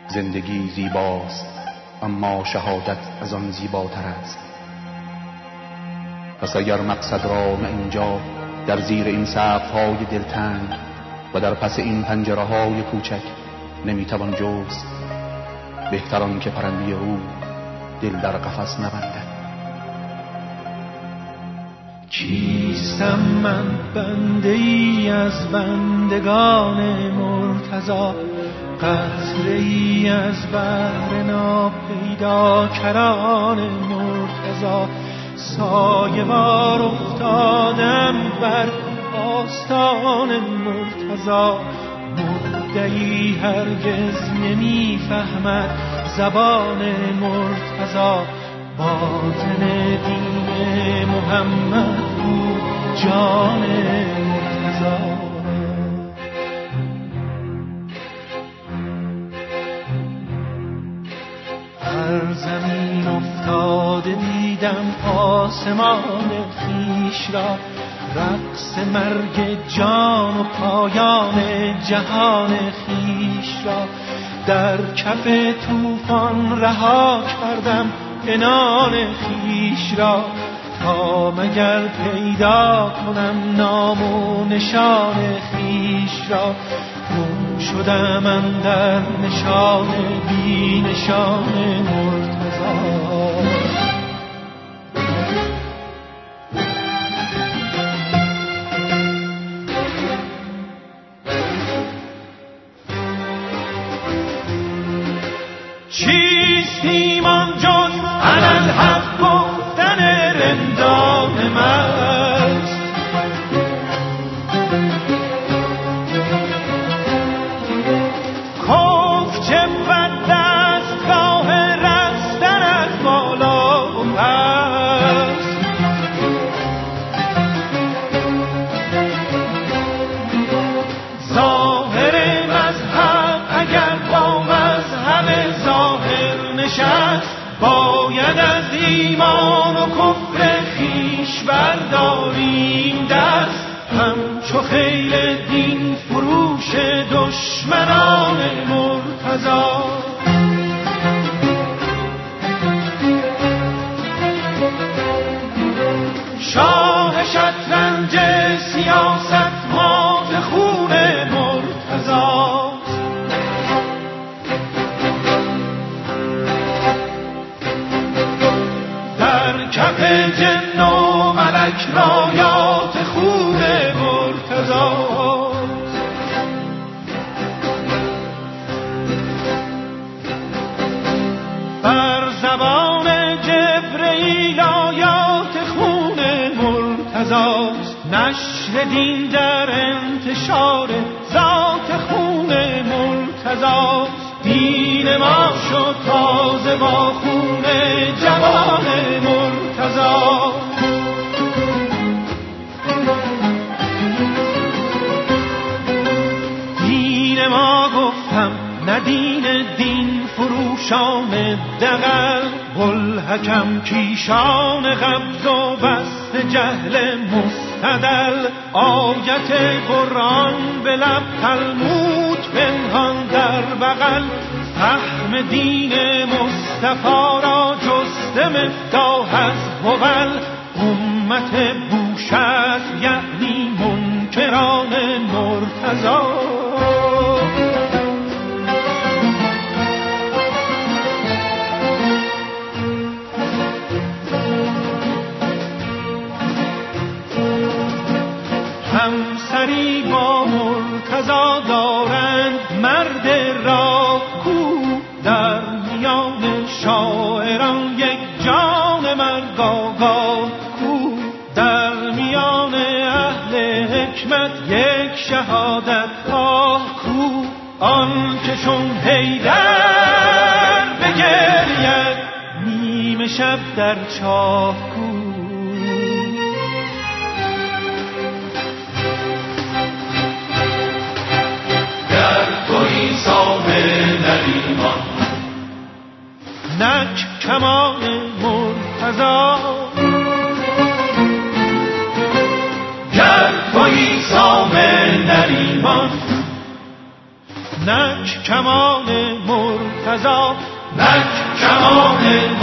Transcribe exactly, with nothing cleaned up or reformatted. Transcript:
زندگی زیباست اما شهادت از آن زیباتر است. پس اگر مقصد را نه اینجا در زیر این سقف‌های دلتنگ و در پس این پنجره‌های کوچک نمیتوان جست، بهتر آن که پرنده روح دل در قفس نبندد. چیستم من؟ بنده ای از بندگان مرتضی، قطره ای از بحر ناپیدا کران مرتضی. سایه وار افتادم بر آستان مرتضی، مدعی هرگز نمیفهمد زبان مرتضی. باطن دین محمد بود جان مرتضی. هر زمین افتاده دیدم آسمان خویش را، رقص مرگ جان و پایان جهان خویش را. در کف طوفان رها کردم عنان خویش را، تا مگر پیدا کنم نام و نشان خویش را. گم شدم اندر نشان بی نشان مرتضی. چیست ایمان جز انالحق گفتن رندان مست؟ کفر چه بد است راه رستن از بالا و پست. ظاهر مذهب اگر با مذهب ظاهر نشست، باید از ایمان و کفر خویش برداریم دست. همچو خیل دین فروش دشمنان مرتضی. شاه شطرنج سیاست مات خون مرتضی. کف جن و ملک رایات خون مرتضی. بر زبان جبرئیل آیات خون مرتضی. نشر دین در انتشار ذات خون مرتضی. دین ما شد تازه با خون جوان مرتضی. دین ما گفتم نه دین دین فروشان دغل، بوالحکم کیشان قبض و بست جهل مستدل. آیت قرآن به لب، تلمود پنهان در بغل. فهم دین مصطفی را جسته مفتاح از هول. امت بوشهر یعنی منکران مرتضی. همسری با مرتضی دارند مرد راه کو، در میان شاعران یک جان مرد آگاه کو. در میان اهل حکمت یک شهادت خواه کو. آن که چون حیدر بگرید نیم شب در چاه کو. نک کمان مرتضی. گر تویی سامه در ایمان، نک کمان مرتضی، نک کمان